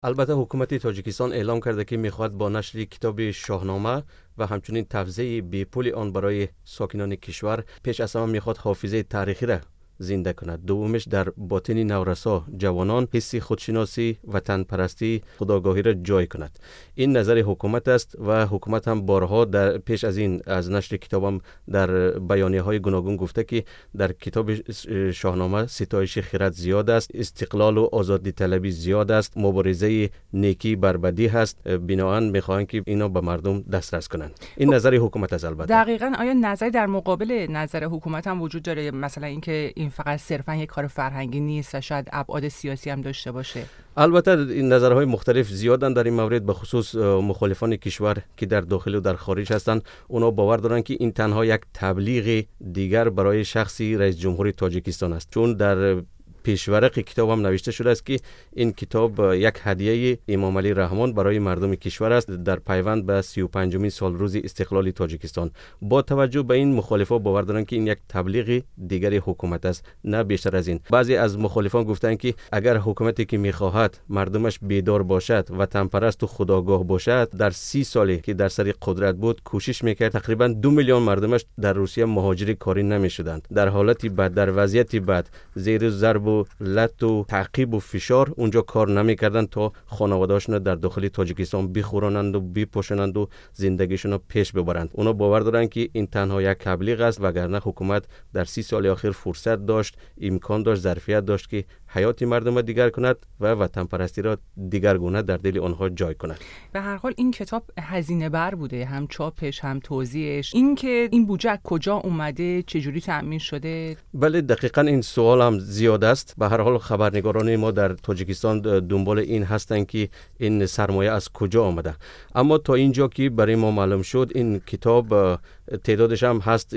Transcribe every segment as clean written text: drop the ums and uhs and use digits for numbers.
البته حکومت تاجیکستان اعلام کرده که میخواد با نشر کتاب شاهنامه و همچنین توزیع بیپول آن برای ساکنان کشور پیش از همه میخواد حافظه تاریخی را زنده کند. دومش در باطن نورسا جوانان حس خودشناسی، وطن پرستی، خودآگاهی را جای کند. این نظر حکومت است و حکومت هم بارها در پیش از این از نشر کتابم در بیانیه های گوناگون گفته که در کتاب شاهنامه ستایش خرد زیاد است، استقلال و آزادی طلبی زیاد است، مبارزه نیکی بر بدی هست. بنابراین میخواهند که اینا به مردم دسترس کنند. این نظر حکومت است. البته دقیقاً آیا نظر در مقابل نظر حکومت هم وجود داره؟ مثلا اینکه این فقط صرفاً یک کار فرهنگی نیست و شاید ابعاد سیاسی هم داشته باشه. البته این نظرهای مختلف زیادن در این مورد، به خصوص مخالفان کشور که در داخل و در خارج هستند. اونا باور دارن که این تنها یک تبلیغ دیگر برای شخصی رئیس جمهور تاجیکستان است، چون در پیشورق کتاب هم نوشته شده است که این کتاب یک هدیه امام علی رحمان برای مردم کشور است در پیوند به 35مین سال روز استقلال تاجیکستان. با توجه به این، مخالفان باور دارند که این یک تبلیغ دیگر حکومت است، نه بیشتر از این. بعضی از مخالفان گفتند که اگر حکومتی که میخواهد مردمش بیدار باشد، وطن پرست و خودآگاه باشد، در 30 سالی که در سر قدرت بود کوشش میکرد تقریبا 2 میلیون مردمش در روسیه مهاجر کاری نمیشدند. در حالتی بد، در وضعیتی بد، زیر ضرب و لط و تعقیب و فشار اونجا کار نمیکردن تا خانواده‌هاشون در داخل تاجیکستان بخورانند و بپوشانند و زندگیشون رو پیش ببرند. اونا باور دارن که این تنها یک تبلیغ است، وگرنه حکومت در 30 سال اخیر فرصت داشت، امکان داشت، ظرفیت داشت که حیات مردم را دیگر کند و وطن پرستی را دیگرگونه در دل آنها جای کند. به هر حال این کتاب هزینه بر بوده، هم چاپش هم توزیعش. این که این بودجه کجا اومده، چجوری تأمین شده؟ بله دقیقاً این سوال هم زیاد است. به هر حال خبرنگاران ما در تاجیکستان دنبال این هستند که این سرمایه از کجا آمده. اما تا اینجا که برای ما معلوم شد این کتاب تعدادش هم هست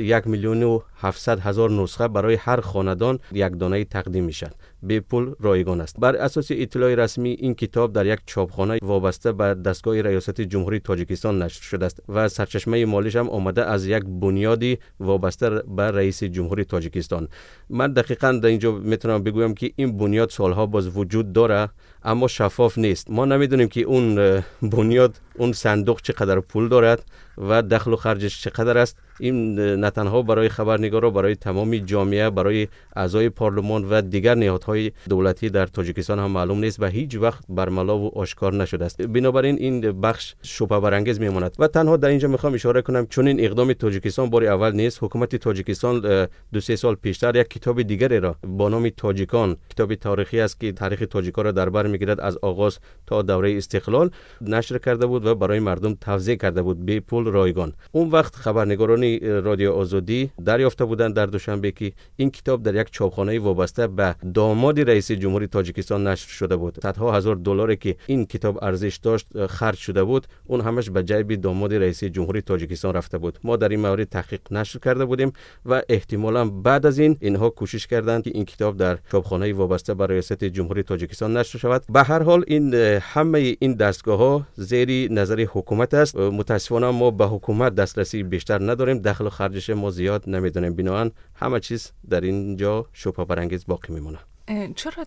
1,700,000 نسخه برای هر خاندان یک دانه تقدیم میشد. به پول رایگان است. بر اساس اطلاع رسمی این کتاب در یک چاپخانه وابسته به دستگاه ریاست جمهوری تاجیکستان نشر شده است و سرچشمه مالیش هم آمده از یک بنیادی وابسته به رئیس جمهوری تاجیکستان. من دقیقاً در اینجا میتونم بگویم که این بنیاد سالها باز وجود داره اما شفاف نیست. ما نمیدونیم که اون بنیاد، اون صندوق چقدر پول دارد و دخل و خرجش چقدر است. این نه تنها برای خبرنگارا، برای تمامی جامعه، برای اعضای پارلمان و دیگر نهادهای دولتی در تاجیکستان هم معلوم نیست و هیچ وقت برملا و آشکار نشده است. بنابراین این بخش شبهه برانگیز میماند و تنها در اینجا میخوام اشاره کنم چون این اقدام تاجیکستان بار اول نیست. حکومت تاجیکستان 2-3 سال پیشتر یک کتاب دیگری را با نام تاجیکان، کتاب تاریخی است که تاریخ تاجیکا را در بر میگیرد از آغاز تا دوره استقلال، نشر کرده بود و برای مردم توزیع کرده بود به پول رایگان. اون وقت خبرنگاران رادیو آزادی دریافته بودند در دوشنبه که این کتاب در یک چاپخانه وابسته به داماد رئیس جمهوری تاجیکستان نشر شده بود. صدها هزار دلاری که این کتاب ارزش داشت خرج شده بود، اون همش به جیب داماد رئیس جمهوری تاجیکستان رفته بود. ما در این مورد تحقیق نشر کرده بودیم و احتمالاً بعد از این اینها کوشش کردند که این کتاب در چاپخانه وابسته به رئیس جمهوری تاجیکستان نشر شود. به هر حال این همه این دستگاه‌ها زیر نظر حکومت است. متاسفانه ما به حکومت دسترسی بیشتر نداریم، دخل و خرجش ما زیاد نمیدونیم. بنابراین همه چیز در اینجا شبهه برانگیز باقی میمونه. چرا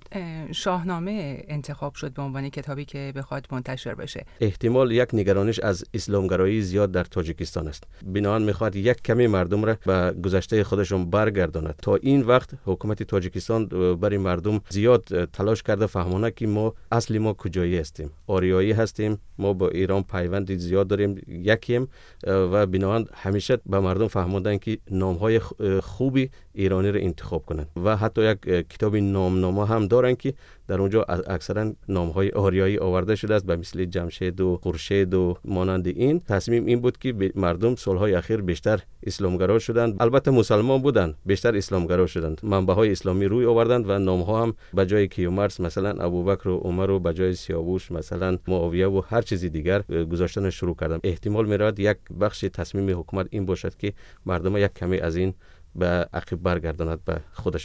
شاهنامه انتخاب شد به عنوان کتابی که بخواد منتشر بشه؟ احتمال یک نگرانش از اسلامگرایی زیاد در تاجیکستان است. بنابراین میخواد یک کمی مردم را به گذشته خودشون برگرداند. تا این وقت حکومت تاجیکستان برای مردم زیاد تلاش کرده فهمونه که ما اصلی ما کجایی هستیم، آریایی هستیم، ما با ایران پیوند زیاد داریم، یکیم و بنابراین همیشه به مردم فهموندن که نامهای خوبی ایرانی را انتخاب کنند و حتی یک کتاب نامه هم دارن که در اونجا اکثرا نامهای آریایی آورده شده است، به مثل جمشید و خورشید و مانند این. تصمیم این بود که مردم سالهای اخیر بیشتر اسلامگرا شدند. البته مسلمان بودند، بیشتر اسلامگرا شدند، منبع‌های اسلامی روی آوردند و نامها هم به جای کیومرث مثلا ابوبکر و عمر و به جای سیاوش مثلا معاویه و هر چیزی دیگر گذاشتن شروع کردند. احتمال میراد یک بخش تصمیم حکومت این باشد که مردم یک کمی از این به عقب برگرداند به خودشان.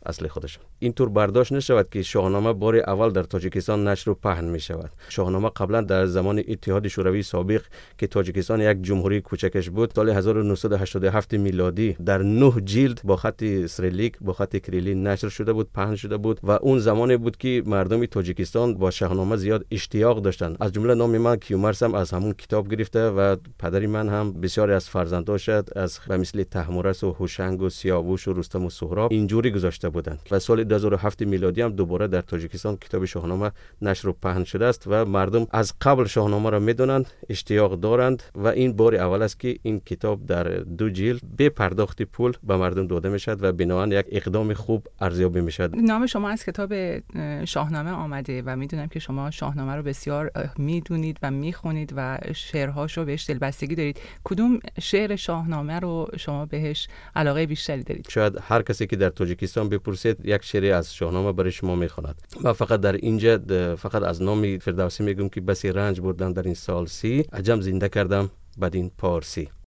اصل خودشان. اینطور برداشت نشود که شاهنامه بار اول در تاجیکستان نشر و پهن می شود. شاهنامه قبلا در زمان اتحاد شوروی سابق که تاجیکستان یک جمهوری کوچکش بود، سال 1987 میلادی در 9 جلد با خط سریلیک با خط کریلی نشر شده بود، پهن شده بود و اون زمانی بود که مردم تاجیکستان با شاهنامه زیاد اشتیاق داشتند. از جمله نام من کیومرث هم از همون کتاب گرفته و پدری من هم بسیاری از فرزنداش از به مثل تحمورث و هوشنگ و سیاووش و رستم و سهراب اینجوری گذاشته بودند. و سال 2007 میلادی هم دوباره در تاجیکستان کتاب شاهنامه نشر و پهن شده است و مردم از قبل شاهنامه را میدونند، اشتیاق دارند و این بار اول است که این کتاب در 2 جلد به پرداخت پول به مردم داده میشد و بنابراین یک اقدام خوب ارزیابی میشد. نام شما از کتاب شاهنامه آمده و میدونم که شما شاهنامه رو بسیار میدونید و میخونید و شعرهاش رو بهش دلبستگی دارید. کدوم شعر شاهنامه رو شما بهش علاقه بیشتری دارید؟ شاید هر کسی که در تاجیکستان بپرسید یک شعری از شاهنامه برای شما میخواند. من فقط در اینجا فقط از نام فردوسی میگم که بسی رنج بردم در این سال 30، عجم زنده کردم بدین پارسی.